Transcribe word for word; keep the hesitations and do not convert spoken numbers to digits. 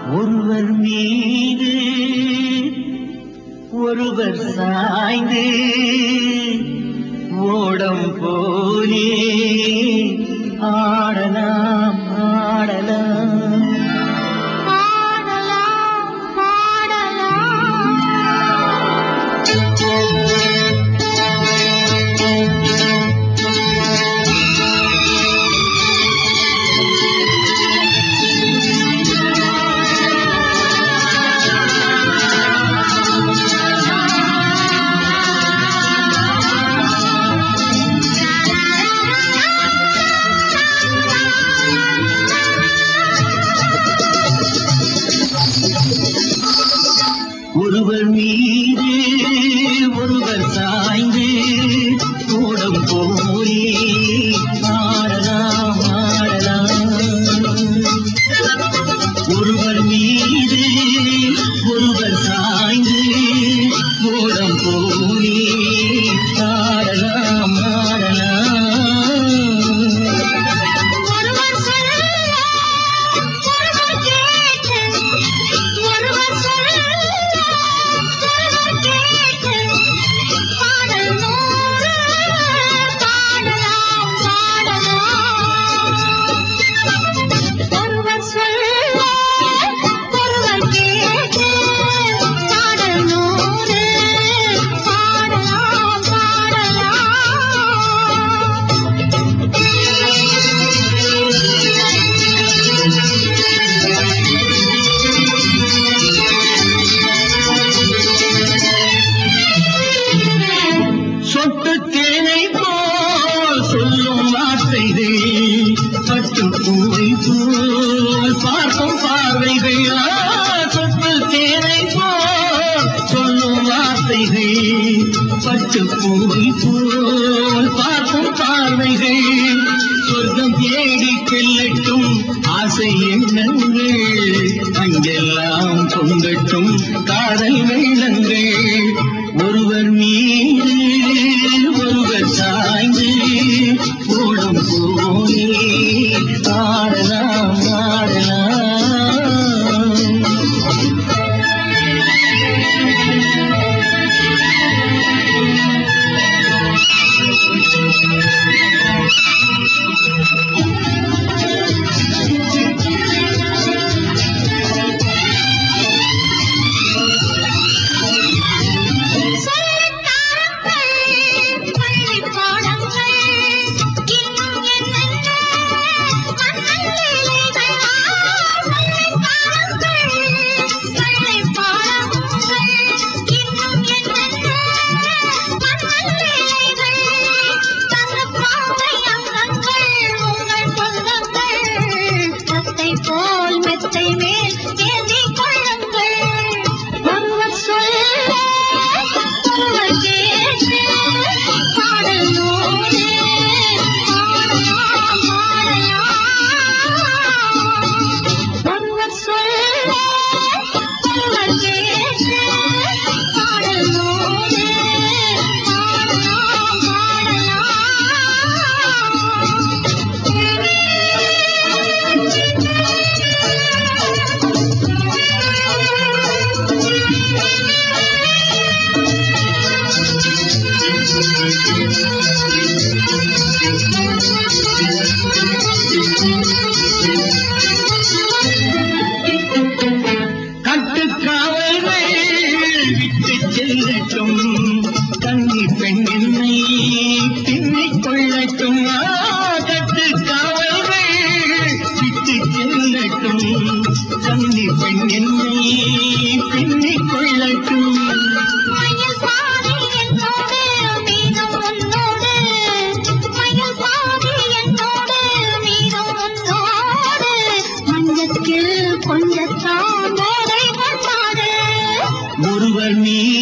ஒருவர் மீது ஒருவர் சாய்ந்து ஓடம் போலே ஆடலாம் ஆடலாம் ஒருவர் மீது ஒருவர் சாய்ந்து ஓடம் போலே ஆடலாம் ஆடலாம் ஒருவர் மீது ஒருவர் சாய்ந்து ஓடம் போலே ஆடலாம் ஆடலாம் பட்டுப்பூவை போல் பார்க்கும் பார்வைகள் சொட்டு தேனை போல் சொல்லும் வார்த்தைகள் பட்டுப்பூவை போல் பார்க்கும் பார்வைகள் சொர்க்கம் தேடி செல்லட்டும் ஆசை எண்ணங்கள் அங்கெல்லாம் பொங்கட்டும் காதல் வெள்ளங்கள் ஒருவர் மீது ஒருவர் சாய்ந்து ஓடும் போலே ஆடலாம் ஆடலாம் கன்னி பெண் என்னை பின்னிக் கொள்ளட்டும் கட்டு காவல்கள் விட்டு செல்லட்டும் கன்னி பெண் என்னை பின்னிக் கொள்ளட்டும் ஒருவர் மீ